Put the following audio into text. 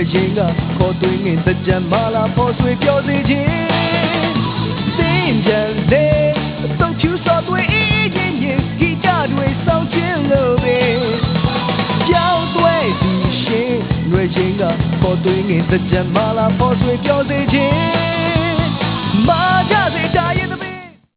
လွယ်ချင်းကခေါ်သွင်းငင်တကြံမလာပေါ်ဆွေပြောစေခြင်းတင်းကြံလေတုတ်ဖြူစော်သွေးအေးချင်းချင်းဂီတတွေစောင့်ခြင်းလို့ပဲပြောင်းသွဲသူရှင်လွယ်ချင်းကခေါ်သွင်းငင်တကြံမလာပေါ်ဆွေပြောစေခြင်းမာကြစေတာ